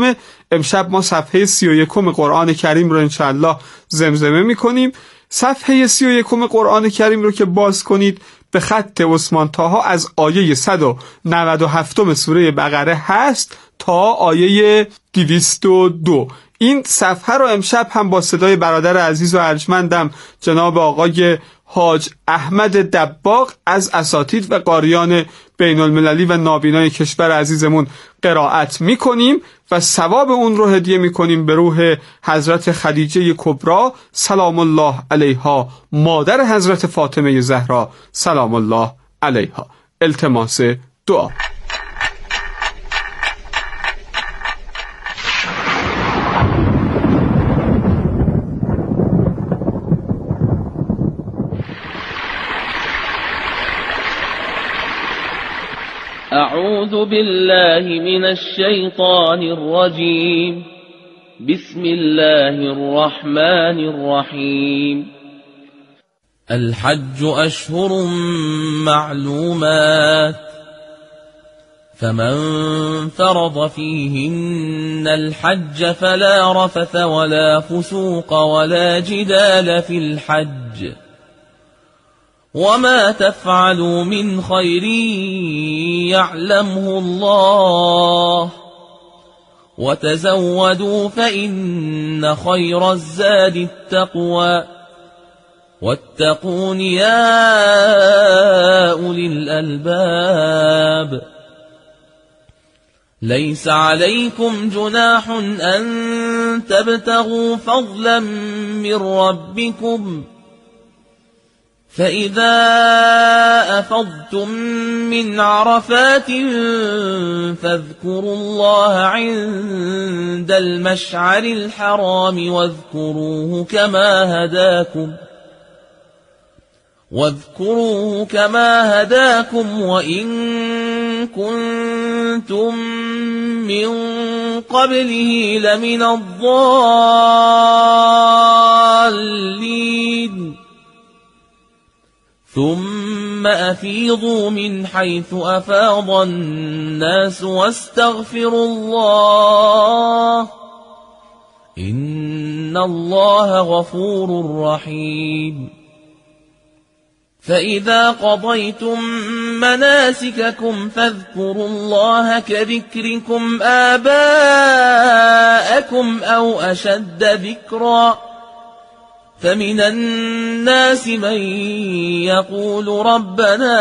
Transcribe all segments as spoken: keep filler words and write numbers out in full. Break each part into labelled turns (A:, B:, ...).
A: امشب ما صفحه سی و یکم قرآن کریم رو انشاءالله زمزمه میکنیم. صفحه سی و یکم قرآن کریم رو که باز کنید به خط عثمان طاها از آیه صد و نود و هفت سوره بقره هست تا آیه دویست و دو. این صفحه رو امشب هم با صدای برادر عزیز و ارجمندم جناب آقای حاج احمد دباغ از اساتید و قاریان بین المللی و نابینای کشور عزیزمون قرائت میکنیم و ثواب اون رو هدیه میکنیم به روح حضرت خدیجه کبرا سلام الله علیها، مادر حضرت فاطمه زهرا سلام الله علیها. التماس دعا.
B: أعوذ بالله من الشيطان الرجيم. بسم الله الرحمن الرحيم. الحج أشهر معلومات، فمن فرض فيهن الحج فلا رفث ولا فسوق ولا جدال في الحج، وما تفعلوا من خير يعلمه الله، وتزودوا فإن خير الزاد التقوى، واتقون يا أولي الألباب. ليس عليكم جناح أن تبتغوا فضلا من ربكم، فإذا أفضتم من عرفات فاذكروا الله عند المشعر الحرام واذكروه كما هداكم واذكروه كما هداكم وإن كنتم من قبله لمن الضالين. ثم أفيضوا من حيث أفاض الناس واستغفروا الله، إن الله غفور رحيم. فإذا قضيتم مناسككم فاذكروا الله كذكركم آباءكم أو أشد ذكرا، فمن الناس من يقول ربنا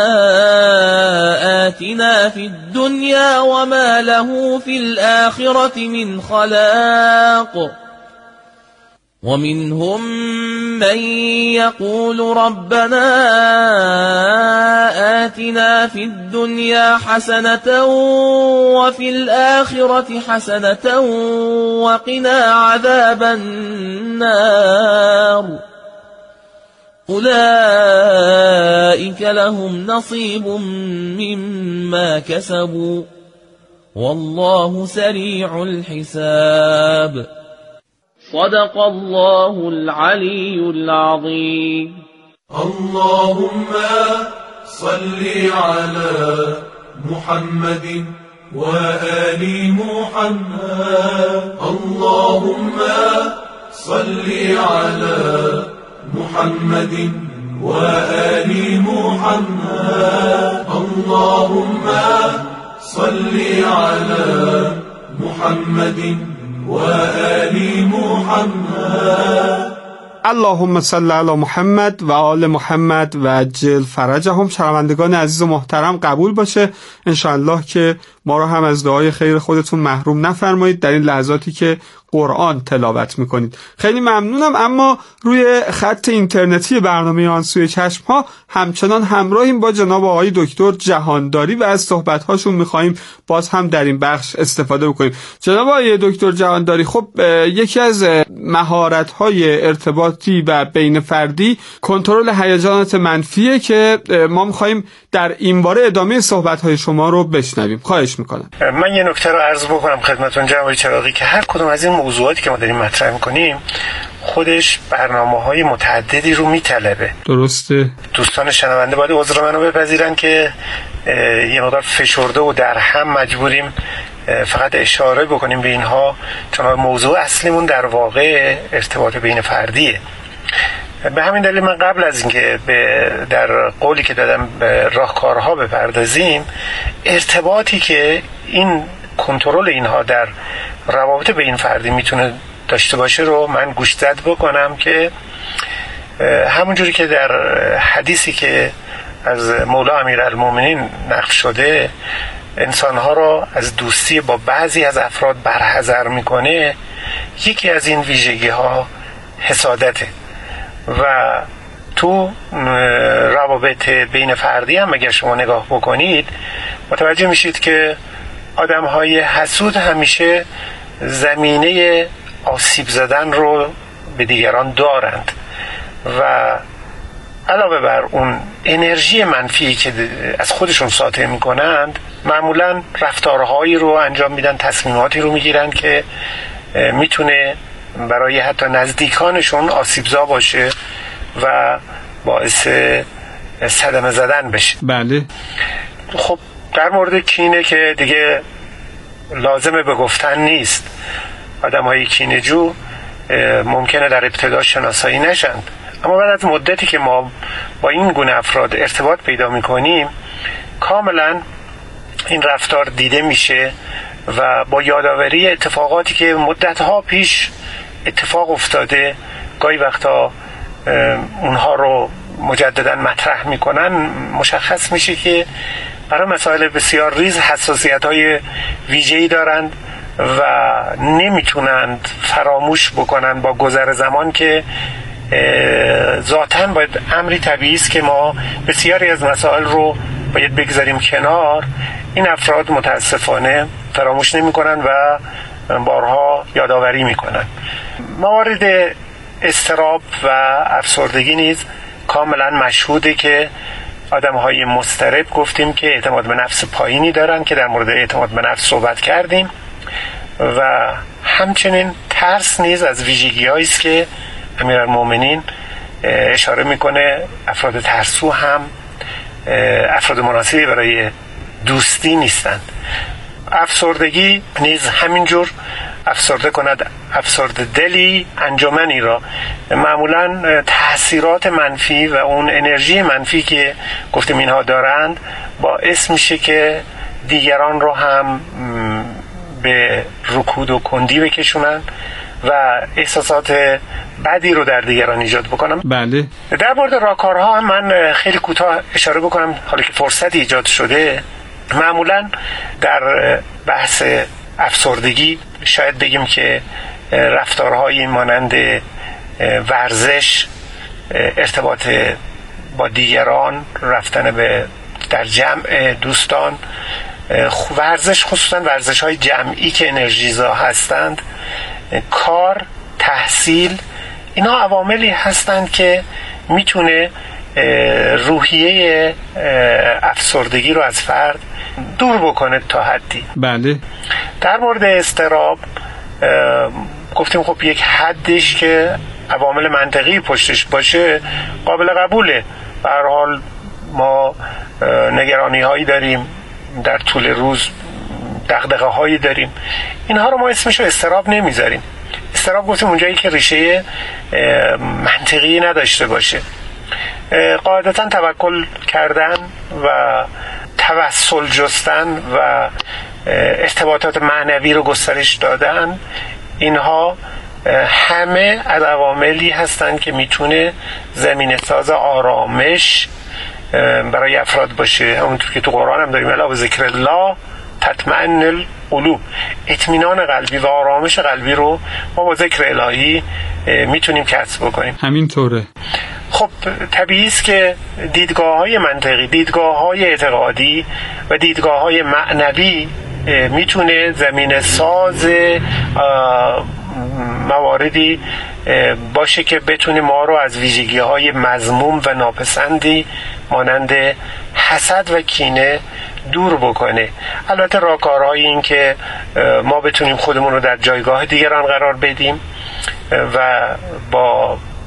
B: آتنا في الدنيا وما له في الآخرة من خلاق، ومنهم من يقول ربنا آتنا في الدنيا حسنة وفي الآخرة حسنة وقنا عذاب النار. أولئك لهم نصيب مما كسبوا والله سريع الحساب. صدق الله العلي العظيم.
C: اللهم صل على محمد وآل محمد. اللهم صل على محمد وآل محمد. اللهم صل على محمد وآل محمد.
A: اللهم صل علی محمد و آل محمد و عجل فرجهم. شنوندگان عزیز و محترم قبول باشه انشاءالله که ما رو هم از دعای خیر خودتون محروم نفرمایید در این لحظاتی که قرآن تلاوت میکنید. خیلی ممنونم. اما روی خط اینترنتی برنامه آن سوی چشم ها همچنان همراهیم با جناب آقای دکتر جهانداری و از صحبت هاشون میخواییم باز هم در این بخش استفاده بکنیم. جناب آقای دکتر جهانداری، خب یکی از مهارت های ارتباطی و بین فردی کنترل هیجانات منفیه که ما میخواییم در این باره ادامه صحبت های شما رو بشنویم. خواهش میکنم.
D: من یه نکته رو عرض بکنم خدمتتون جناب چراغی که هر کدوم از این موضوعاتی که ما داریم مطرح میکنیم خودش برنامه‌های متعددی رو میطلبه.
A: درسته.
D: دوستان شنونده باید عذر منو بپذیرن که یه مقدار فشرده و در هم مجبوریم فقط اشاره بکنیم به اینها، چون موضوع اصلیمون در واقع ارتباط بین فردیه. به همین دلیل من قبل از اینکه به در قولی که دادم به راهکارها بپردازیم، ارتباطی که این کنترل اینها در روابط بین فردی میتونه داشته باشه رو من گوشزد بکنم که همونجوری که در حدیثی که از مولا امیرالمومنین نقل شده انسانها را از دوستی با بعضی از افراد برحذر میکنه، یکی از این ویژگی ها حسادته. و تو روابط بین فردی هم اگر شما نگاه بکنید متوجه میشید که آدم های حسود همیشه زمینه آسیب زدن رو به دیگران دارند و علاوه بر اون انرژی منفی که از خودشون ساطع میکنند، معمولا رفتارهایی رو انجام میدن، تصمیماتی رو میگیرن که میتونه برای حتی نزدیکانشون آسیبزا باشه و باعث صدمه زدن بشه.
A: بله.
D: خب در مورد کینه که دیگه لازمه به گفتن نیست. آدم های کینه جو ممکنه در ابتدا شناسایی نشند، اما بعد از مدتی که ما با این گونه افراد ارتباط پیدا میکنیم کاملا این رفتار دیده میشه و با یادآوری اتفاقاتی که مدتها پیش اتفاق افتاده گاهی وقتا اونها رو مجددا مطرح میکنن، مشخص میشه که برای مسائل بسیار ریز حساسیت‌های ویژه‌ای دارند و نمیتونند فراموش بکنن با گذر زمان که ذاتاً باید امری طبیعی است که ما بسیاری از مسائل رو باید بگذاریم کنار. این افراد متاسفانه فراموش نمی‌کنن و بارها یادآوری می‌کنن. موارد اضطراب و افسردگی نیز کاملا مشهوده که آدم‌های مضطرب گفتیم که اعتماد به نفس پایینی دارن که در مورد اعتماد به نفس صحبت کردیم و همچنین ترس نیز از ویژگی‌هایی است که امیرالمومنین اشاره میکنه افراد ترسو هم افراد مناسبی برای دوستی نیستند. افسردگی نیز همینجور افسرده کند افسرده دلی انجمنی را، معمولا تاثیرات منفی و اون انرژی منفی که گفتیم اینها دارند باعث میشه که دیگران رو هم به رکود و کندی بکشونن و احساسات بدی رو در دیگران ایجاد بکنم.
A: بله.
D: در مورد راهکارها هم من خیلی کوتاه اشاره بکنم حالا که فرصت ایجاد شده. معمولا در بحث افسردگی شاید بگیم که رفتارهایی مانند ورزش، ارتباط با دیگران، رفتن به در جمع دوستان، ورزش، خصوصا ورزش های جمعی که انرژیزا هستند، کار، تحصیل، اینا عواملی هستند که میتونه روحیه افسردگی رو از فرد دور بکنه تا حدی.
A: بله.
D: در مورد اضطراب گفتیم خب یک حدش که عوامل منطقی پشتش باشه قابل قبوله. به هر حال ما نگرانی هایی داریم، در طول روز دغدغه هایی داریم، اینها رو ما اسمش رو اضطراب نمیذاریم. اضطراب گفتیم اونجایی که ریشه منطقی نداشته باشه. قاعدتا توکل کردن و توسل جستن و ارتباطات معنوی رو گسترش دادن، اینها همه از عواملی هستند که میتونه زمینه ساز آرامش برای افراد باشه. همونطور که تو قرآن هم داریم الا به ذکر الله تطمئن القلوب، اطمینان قلبی و آرامش قلبی رو ما با ذکر الهی میتونیم کسب بکنیم.
A: همینطوره.
D: خب طبیعی است که دیدگاه‌های منطقی، دیدگاه‌های اعتقادی و دیدگاه‌های معنوی میتونه زمینه ساز مواردی باشه که بتونه ما رو از ویژگی‌های مذموم و ناپسندی مانند حسد و کینه دور بکنه. البته راهکارهای این که ما بتونیم خودمون رو در جایگاه دیگران قرار بدیم و با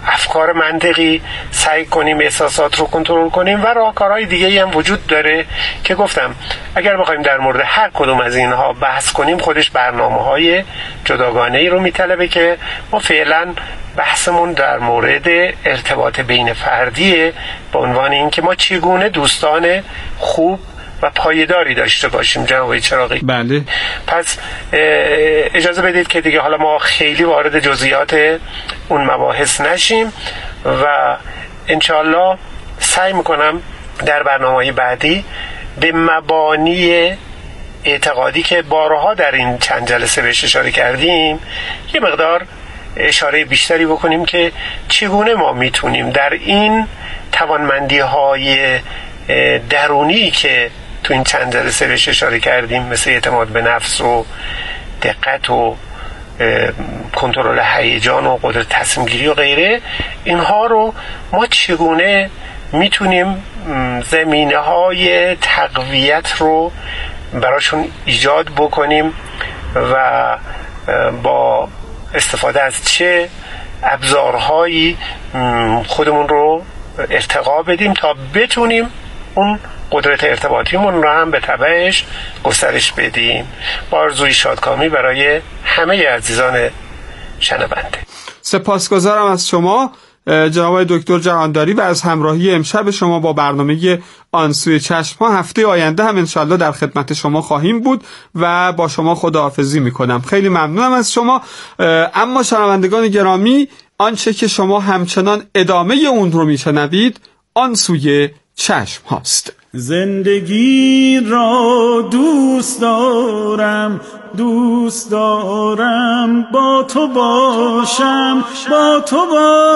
D: افکار منطقی سعی کنیم احساسات رو کنترل کنیم و راهکارهای دیگه‌ای هم وجود داره که گفتم اگر بخوایم در مورد هر کدوم از اینها بحث کنیم خودش برنامه‌های جداگانه‌ای رو میطلبه که ما فعلا بحثمون در مورد ارتباط بین فردیه به عنوان اینکه ما چگونه دوستان خوب و پایداری داشته باشیم. جناب چراغی
A: بله.
D: پس اجازه بدید که دیگه حالا ما خیلی وارد جزئیات اون مباحث نشیم و انشاءالله سعی میکنم در برنامه‌های بعدی به مبانی اعتقادی که بارها در این چند جلسه بهش اشاره کردیم یه مقدار اشاره بیشتری بکنیم که چگونه ما میتونیم در این توانمندی‌های درونی که تو این چند جلسه بهش اشاره کردیم مثل اعتماد به نفس و دقت و کنترل هیجان و قدرت تصمیم گیری و غیره، اینها رو ما چگونه میتونیم زمینه های تقویت رو براشون ایجاد بکنیم و با استفاده از چه ابزارهایی خودمون رو ارتقا بدیم تا بتونیم اون قدرت ارتباطیمون رو هم به تبعش گسترش بدیم. با آرزوی شادکامی برای همه عزیزان شنونده.
A: سپاسگزارم از شما جناب دکتر جهانداری و از همراهی امشب شما با برنامه آن سوی چشم ها. هفته آینده هم انشالله در خدمت شما خواهیم بود و با شما خداحافظی میکنم. خیلی ممنونم از شما. اما شنوندگان گرامی، آنچه که شما همچنان ادامه اون رو میشنوید آن سوی چشم هاست.
E: زندگی را دوست دارم، دوست دارم با تو باشم، با تو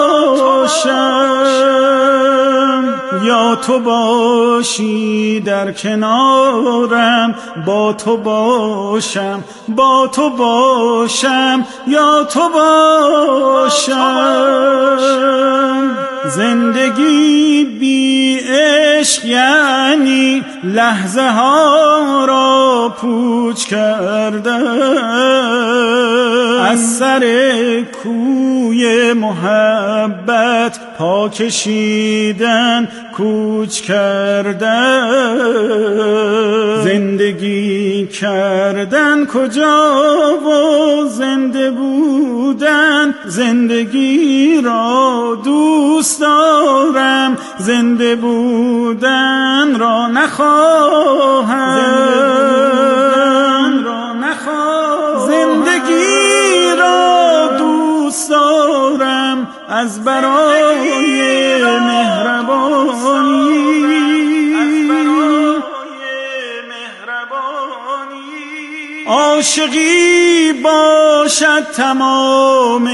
E: باشم، یا تو باشی در کنارم، با تو باشم، با تو باشم، یا تو باشم. زندگی بی عشق یعنی لحظه ها را پوچ کرده، از سر کوی محبت پا کشیدن کوچ کرده. زندگی کردن کجا و زنده بودن، زندگی را دوست دارم، زنده بودن را نخواهم، زنده را نخواهم. زندگی را دوست دارم از برای مهربانی، عاشقی باشد تمام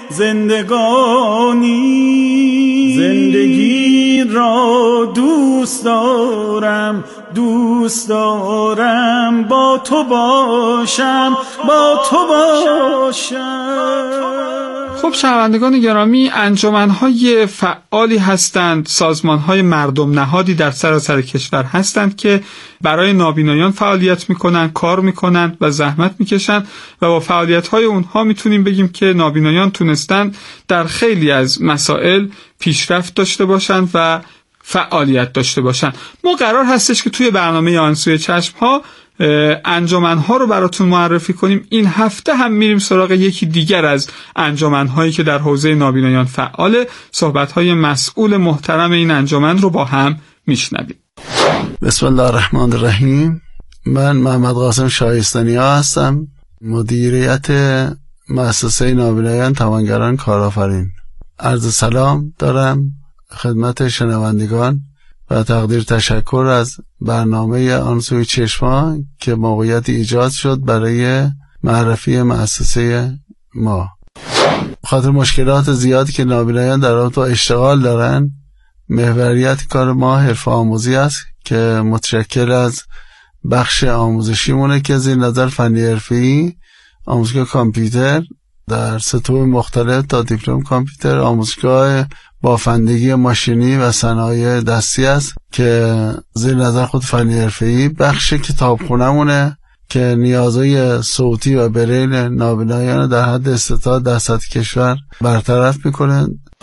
E: زندگانی. زندگی را دوست دارم، دوست دارم با تو باشم، با تو باشم.
A: خب شنوندگان گرامی، انجمن‌های فعالی هستند، سازمان‌های مردم نهادی در سراسر کشور هستند که برای نابینایان فعالیت می‌کنند، کار می‌کنند و زحمت می‌کشند و با فعالیت‌های اونها می‌تونیم بگیم که نابینایان تونستن در خیلی از مسائل پیشرفت داشته باشند و فعالیت داشته باشند. ما قرار هستش که توی برنامه آن سوی چشم‌ها انجمن‌ها رو براتون معرفی کنیم. این هفته هم میریم سراغ یکی دیگر از انجمن‌هایی که در حوزه نابینایان فعاله. صحبت‌های مسئول محترم این انجمن رو با هم میشنویم.
F: بسم الله الرحمن الرحیم. من محمد قاسم شایستانیا هستم، مدیریت مؤسسه نابینایان توانگران کارآفرین. عرض سلام دارم خدمت شنوندگان و تقدیر تشکر از برنامه آن سوی چشم‌ها که موقعیت ایجاد شد برای معرفی مؤسسه ما. خاطر مشکلات زیادی که نابینایان در رابطه با اشتغال دارن، محوریت کار ما حرفه آموزی است که متشکل از بخش آموزشی مونه که زیر نظر فنی حرفه‌ای، آموزشگاه کامپیوتر در سطوح مختلف تا دیپلم کامپیوتر، آموزشگاه بافندگی ماشینی و صنایع دستی است که زیر نظر خود فنی حرفه‌ای، بخش کتابخونه‌مونه که نیازهای صوتی و بریل نابینایان در حد استطاعت در سطح کشور برطرف میکنه.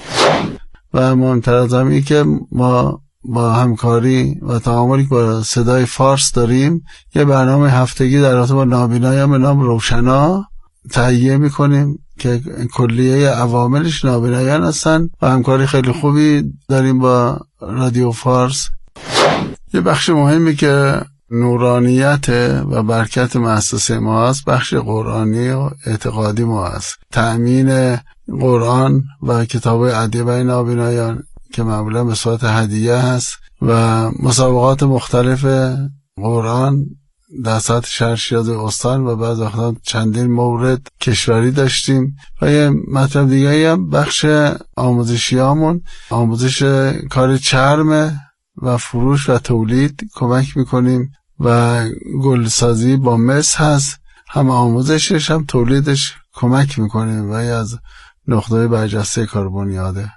F: و مهمتر از همین که ما با همکاری و تعاملی با صدای فارس داریم یه برنامه هفتگی در رابطه با نابینایان به نام روشنا تهیه میکنیم که کلیه عواملش نابینایان هستن و همکاری خیلی خوبی داریم با رادیو فارس. یه بخش مهمی که نورانیت و برکت مؤسسه ما است بخش قرآنی و اعتقادی ما است. تأمین قرآن و کتاب‌های ادبی نابینایان که معمولا به صورت هدیه هست و مسابقات مختلف قرآن در سطح شهر شیراز استان و بعض وقتا چندین مورد کشوری داشتیم. و یه مطلب دیگه هم بخش آموزشیامون آموزش کار چرم و فروش و تولید کمک میکنیم و گلسازی با مس هست، هم آموزشش هم تولیدش کمک میکنیم و از نقطه برجسته کار بنیاده.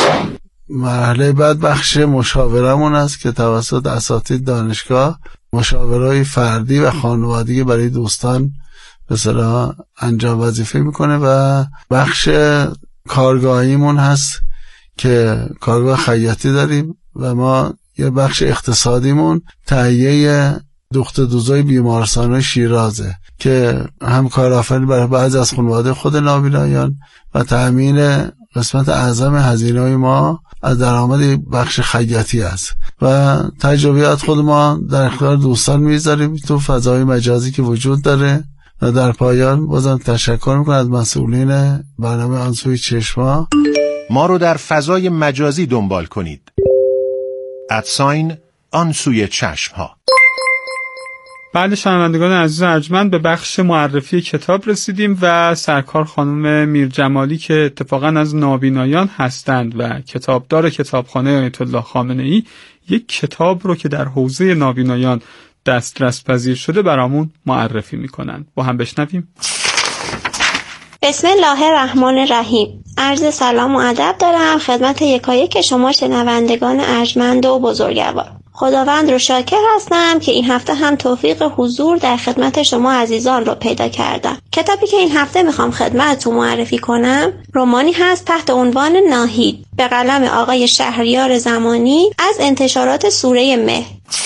F: مرحله بعد بخش مشاورمون است که توسط اساتید دانشگاه مشاورای فردی و خانوادگی برای دوستان به اصطلاح انجام وظیفه میکنه و بخش کارگاهیمون هست که کارگاه خیاطی داریم و ما یه بخش اقتصادیمون تهیه دوخت دوزای بیمارستان شیرازه که هم کارآفرینی برای بعضی از خانواده خود نابینایان و تأمین قسمت اعظم هزینه‌های ما از درآمد بخش خیاطی است و تجربیات خود ما در اختیار دوستان میذاریم تو فضای مجازی که وجود داره. و در پایان بازم تشکر میکنم از مسئولین برنامه آنسوی چشما.
G: ما رو در فضای مجازی دنبال کنید. ادساین آنسوی چشمها.
A: بعد شنوندگان عزیز ارجمند به بخش معرفی کتاب رسیدیم و سرکار خانم میرجمالی که اتفاقا از نابینایان هستند و کتابدار کتابخانه آیت الله خامنه‌ای یک کتاب رو که در حوزه نابینایان دسترس پذیر شده برامون معرفی میکنن. با هم بشنویم.
H: بسم الله الرحمن الرحیم. عرض سلام و ادب دارم خدمت یکایک شما شنوندگان ارجمند و بزرگوار. خداوند رو شاکر هستم که این هفته هم توفیق حضور در خدمت شما عزیزان رو پیدا کردم. کتابی که این هفته میخوام خدمتتون معرفی کنم رمانی هست تحت عنوان ناهید به قلم آقای شهریار زمانی از انتشارات سوره مه.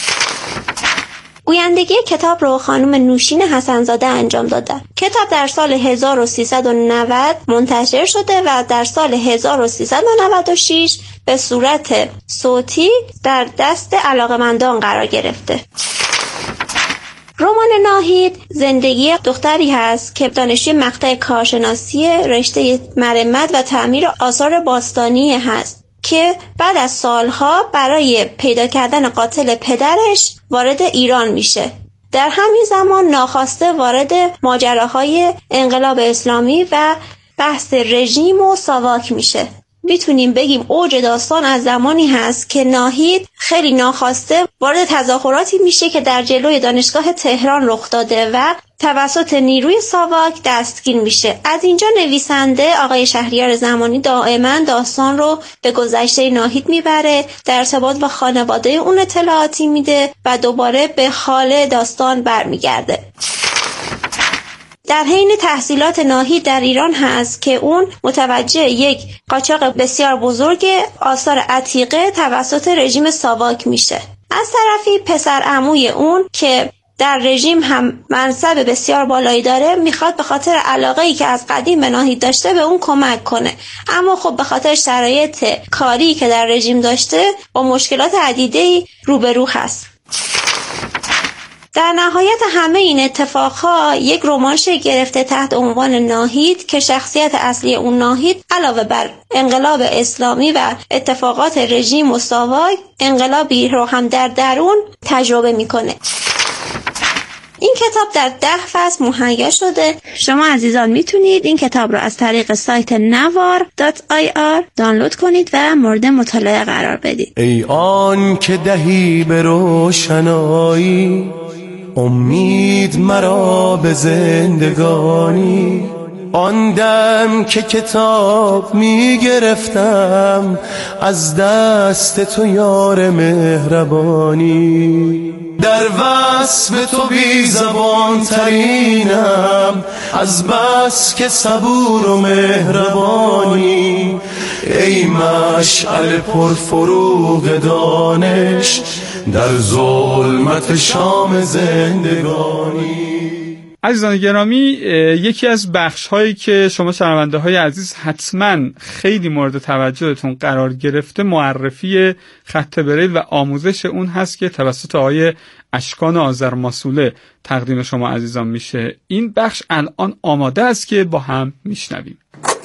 H: گویندگی کتاب رو خانم نوشین حسنزاده انجام دادن. کتاب در سال هزار و سیصد و نود منتشر شده و در سال هزار و سیصد و نود و شش به صورت صوتی در دست علاقمندان قرار گرفته. رمان ناهید زندگی دختری هست که دانشجوی مقطع کارشناسی رشته مرمت و تعمیر آثار باستانی هست که بعد از سالها برای پیدا کردن قاتل پدرش وارد ایران میشه. در همین زمان ناخواسته وارد ماجراهای انقلاب اسلامی و بحث رژیم و ساواک میشه. میتونیم بگیم اوج داستان از زمانی هست که ناهید خیلی ناخواسته وارد تظاهراتی میشه که در جلوی دانشگاه تهران رخ داده و توسط نیروی ساواک دستگیر میشه. از اینجا نویسنده آقای شهریار زمانی دائما داستان رو به گذشته ناهید میبره، در ارتباط با خانواده اون اطلاعاتی میده و دوباره به حال داستان برمیگرده. در حین تحصیلات ناهید در ایران هست که اون متوجه یک قاچاق بسیار بزرگ آثار عتیقه توسط رژیم ساواک میشه. از طرفی پسر عموی اون که در رژیم هم منصب بسیار بالایی داره میخواد به خاطر علاقه‌ای که از قدیم به ناهید داشته به اون کمک کنه، اما خب به خاطر شرایط کاری که در رژیم داشته با مشکلات عدیده‌ای روبرو هست. در نهایت همه این اتفاقها یک رمان شکل گرفته تحت عنوان ناهید که شخصیت اصلی اون ناهید علاوه بر انقلاب اسلامی و اتفاقات رژیم و ساواک انقلابی رو هم در درون تجربه میکنه. این کتاب در ده فصل مهیا شده. شما عزیزان میتونید این کتاب رو از طریق سایت نوار دات آی آر دانلود کنید و مورد مطالعه قرار بدید.
I: ای آن که دهی به روشنایی امید مرا به زندگانی، آن دم که کتاب می گرفتم از دست تو یار مهربانی، در وصف تو بی زبان ترینم از بس که صبور و مهربانی. ای مشعل پرفروغ دانش در ظلمت شام زندگانی.
A: عزیزان گرامی، یکی از بخش هایی که شما شنونده های عزیز حتما خیلی مورد توجهتون قرار گرفته معرفی خط بریل و آموزش اون هست که توسط آقای اشکان آذرماسوله تقدیم شما عزیزان میشه. این بخش الان آماده است که با هم میشنویم.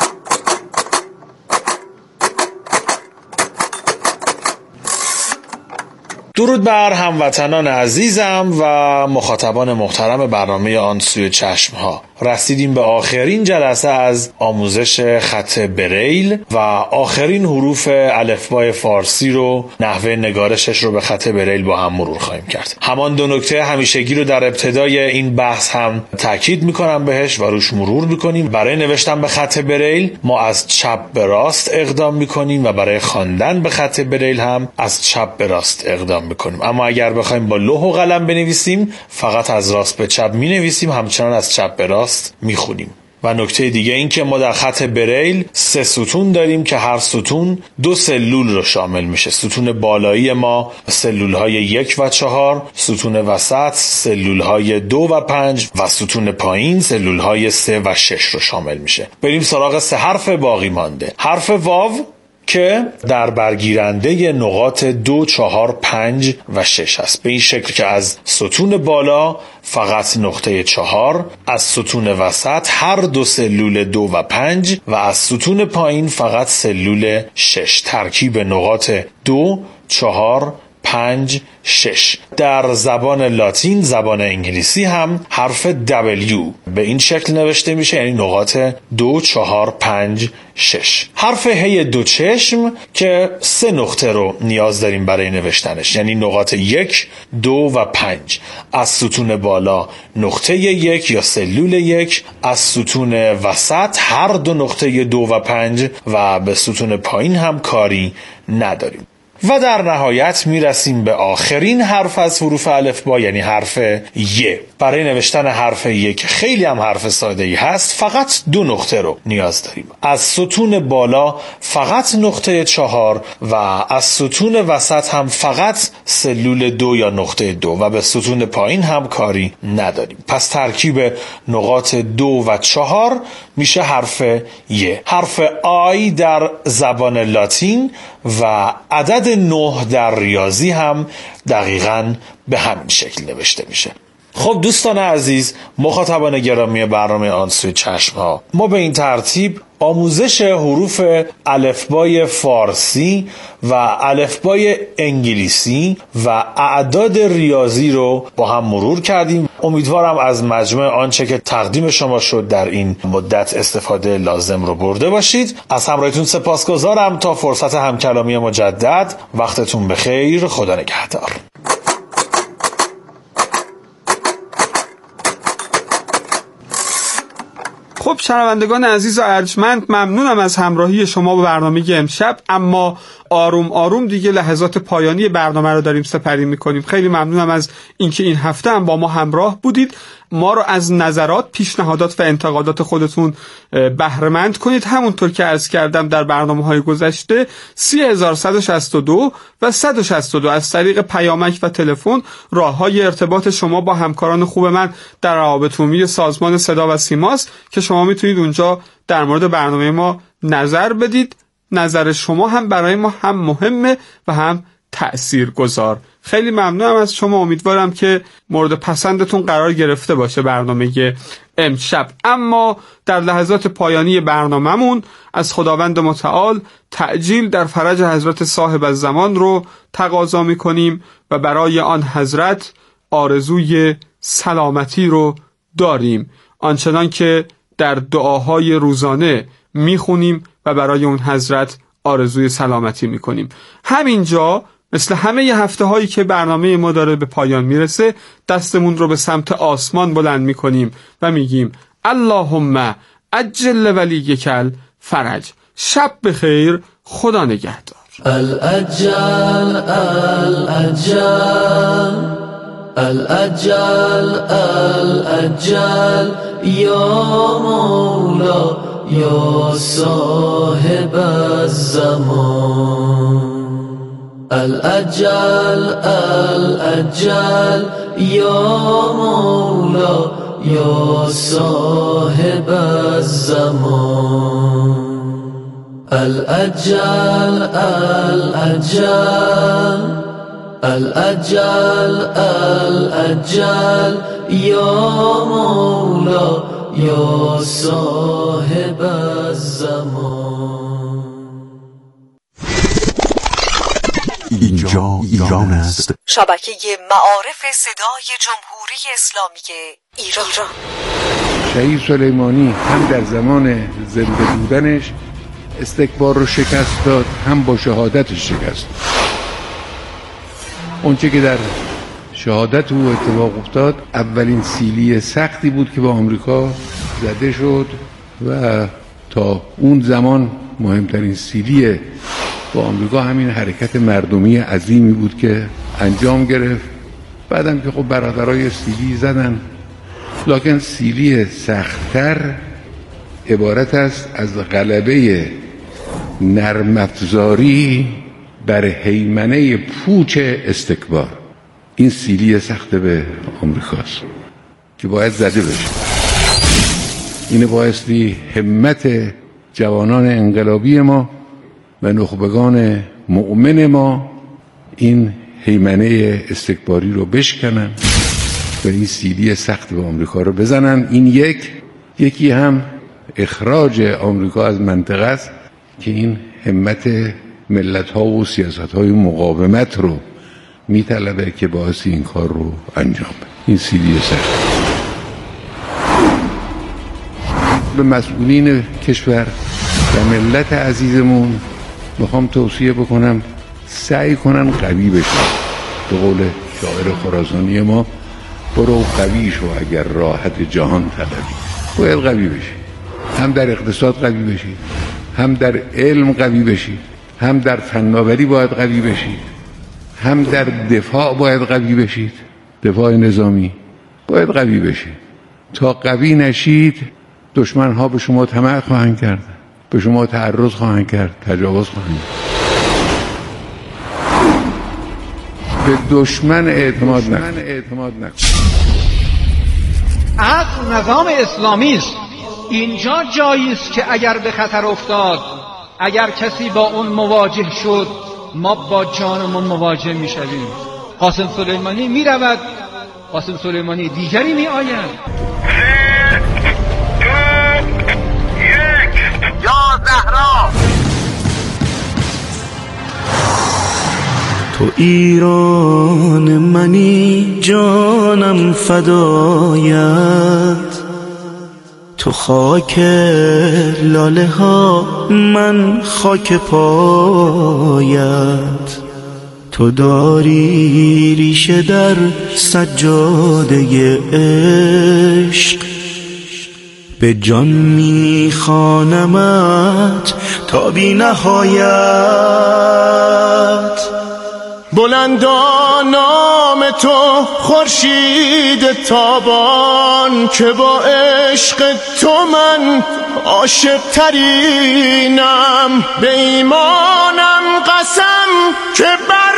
J: درود بر هموطنان عزیزم و مخاطبان محترم برنامه آن سوی چشمها. رسیدیم به آخرین جلسه از آموزش خط بریل و آخرین حروف الفبای فارسی رو، نحوه نگارشش رو به خط بریل با هم مرور خواهیم کرد. همان دو نکته همیشگی رو در ابتدای این بحث هم تاکید میکنم بهش و روش مرور میکنیم. برای نوشتن به خط بریل ما از چپ به راست اقدام میکنیم و برای خواندن به خط بریل هم از چپ به راست اقدام میکنیم. اما اگر بخوایم با لوح و قلم بنویسیم فقط از راست به چپ مینویسیم، همچنان از چپ به راست میخونیم. و نکته دیگه این که ما در خط بریل سه ستون داریم که هر ستون دو سلول رو شامل میشه. ستون بالایی ما سلول های یک و چهار، ستون وسط سلول های دو و پنج و ستون پایین سلول های سه و شش رو شامل میشه. بریم سراغ سه حرف باقی مانده. حرف واو که در برگیرنده نقاط دو، چهار، پنج و شش هست، به این شکل که از ستون بالا فقط نقطه چهار، از ستون وسط هر دو سلول دو و پنج و از ستون پایین فقط سلول شش. ترکیب نقاط دو، چهار، پنج، شش. در زبان لاتین، زبان انگلیسی هم حرف W به این شکل نوشته میشه، یعنی نقاط دو، چهار، پنج، شش. حرف هی دو چشم که سه نقطه رو نیاز داریم برای نوشتنش، یعنی نقاط یک، دو و پنج. از ستون بالا نقطه یک یا سلول یک، از ستون وسط هر دو نقطه دو و پنج و به ستون پایین هم کاری نداریم. و در نهایت میرسیم به آخرین حرف از حروف الفبا، یعنی حرف ی. برای نوشتن حرف ی که خیلی هم حرف ساده‌ای هست فقط دو نقطه رو نیاز داریم. از ستون بالا فقط نقطه چهار و از ستون وسط هم فقط سلول دو یا نقطه دو و به ستون پایین هم کاری نداریم. پس ترکیب نقاط دو و چهار میشه حرف ی. حرف آی در زبان لاتین و عدد نه در ریاضی هم دقیقاً به همین شکل نوشته میشه. خب دوستان عزیز، مخاطبان گرامی برنامه آن سوی چشمها، ما به این ترتیب آموزش حروف الفبای فارسی و الفبای انگلیسی و اعداد ریاضی رو با هم مرور کردیم. امیدوارم از مجموع آنچه که تقدیم شما شد در این مدت استفاده لازم رو برده باشید. از همراهیتون سپاسگزارم. تا فرصت همکلامی مجدد، وقتتون بخیر. خدا نگهدار.
A: خب شنوندگان عزیز و ارجمند، ممنونم از همراهی شما با برنامه امشب. اما آروم آروم دیگه لحظات پایانی برنامه رو داریم سپری میکنیم. خیلی ممنونم از اینکه این هفته هم با ما همراه بودید. ما رو از نظرات، پیشنهادات و انتقادات خودتون بهره مند کنید. همونطور که عرض کردم در برنامه‌های گذشته سی هزار صد و شصت و دو و صد و شصت و دو از طریق پیامک و تلفن راه‌های ارتباط شما با همکاران خوب من در روابط عمومی سازمان صدا و سیماست که شما میتونید اونجا در مورد برنامه ما نظر بدید. نظر شما هم برای ما هم مهمه و هم تأثیرگذار. خیلی ممنونم از شما. امیدوارم که مورد پسندتون قرار گرفته باشه برنامه امشب. اما در لحظات پایانی برنامه‌مون از خداوند متعال تعجیل در فرج حضرت صاحب الزمان رو تقاضا می‌کنیم و برای آن حضرت آرزوی سلامتی رو داریم، آنچنان که در دعاهای روزانه میخونیم و برای اون حضرت آرزوی سلامتی میکنیم. همینجا مثل همه ی هفته هایی که برنامه ما داره به پایان میرسه، دستمون رو به سمت آسمان بلند میکنیم و میگیم اللهم عجل ولیک الفرج. شب بخیر، خدا نگهدار.
I: الاجل الاجل الاجل الاجل یا مولا یا صاحب الزمان. الاجل الاجل یا مولا یا صاحب الزمان. الاجل الاجل الاجل الاجل یا مولا یا صاحب الزمان.
K: اینجا ایران است.
L: شبکه معارف صدای جمهوری اسلامی ایران.
M: شهید سلیمانی هم در زمان زنده بودنش استکبار رو شکست داد، هم با شهادتش شکست. اونچه که در شهادت او اتفاق افتاد اولین سیلی سختی بود که با آمریکا زده شد و تا اون زمان مهمترین سیلی با آمریکا همین حرکت مردمی عظیمی بود که انجام گرفت. بعدم که خب برادرای سیلی زدن، لکن سیلی سخت‌تر عبارت است از غلبه نرم افزاری بر هیمنه پوچ استکبار. این سیلی سخت به آمریکاست که باید زده بشه. این بایستی همت جوانان انقلابی ما و نخبگان مؤمن ما این هیمنه استکباری رو بشکنن و این سیلی سخت به آمریکا رو بزنن. این یک یکی هم اخراج آمریکا از منطقه است که این همت ملت‌ها و سیاست‌های مقاومت رو میطلبه که باعث این کار رو انجام بده. این سیلی سخت. به مسئولین کشور و ملت عزیزمون میخوام توصیه بکنم سعی کنن قوی بشن. به قول شاعر خراسانی ما، برو قوی شو اگر راحت جهان طلبی. باید قوی بشی، هم در اقتصاد قوی بشی، هم در علم قوی بشی، هم در فناوری باید قوی بشید، هم در دفاع باید قوی بشید. دفاع نظامی باید قوی بشید. تا قوی نشید دشمن ها به شما طمع خواهند کرد، به شما تعرض خواهند کرد، تجاوز خواهند کرد. به دشمن اعتماد نکن.
N: عقل نظام اسلامی است. اینجا جایی است که اگر به خطر افتاد، اگر کسی با اون مواجه شد، ما با جانمون مواجه می شویم. قاسم سلیمانی می رود، قاسم سلیمانی دیگری می آید.
O: یا زهرا،
I: تو ایران منی جانم فدایت، تو خاک لاله ها من خاک پایت، تو داری ریشه در سجاده عشق، به جان میخوانمت تا بی نهایت. بلندا نام تو خورشید تابان، که با عشق تو من عاشق ترینم. به ایمانم قسم که بر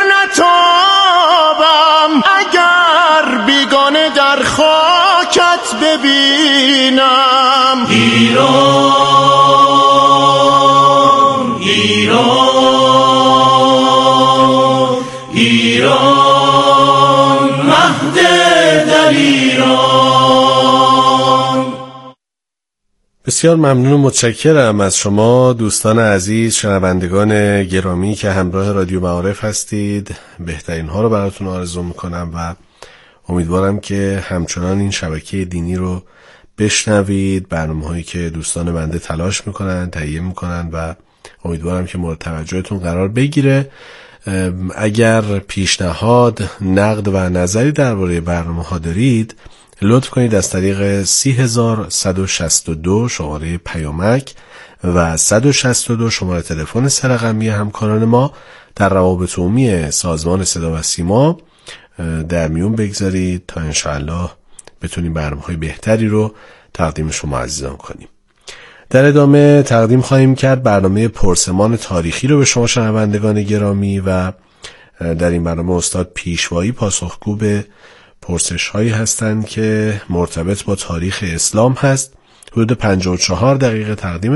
I: نتابم، اگر بیگانه در خاکت ببینم. ایران ایران ایران، مهد در ایران.
P: بسیار ممنون و متشکرم از شما دوستان عزیز، شنوندگان گرامی که همراه رادیو معارف هستید. بهترین ها رو براتون آرزو میکنم و امیدوارم که همچنان این شبکه دینی رو بشنوید. برنامه هایی که دوستان بنده تلاش میکنن، تهیه میکنن و امیدوارم که مورد توجهتون قرار بگیره. اگر پیشنهاد، نقد و نظری درباره برنامه ها دارید لطف کنید از طریق سی هزار صد و شصت و دو شماره پیامک و صد و شصت و دو شماره تلفن سه‌رقمی همکاران ما در روابط عمومی سازمان صدا و سیما در میون بگذارید تا انشاءالله بتونیم برنامه‌های بهتری رو تقدیم شما عزیزان کنیم. در ادامه تقدیم خواهیم کرد برنامه پرسمان تاریخی رو به شما شنوندگان گرامی و در این برنامه استاد پیشوایی پاسخگو به پرسش هایی هستند که مرتبط با تاریخ اسلام هست. حدود پنجاه و چهار دقیقه تقدیم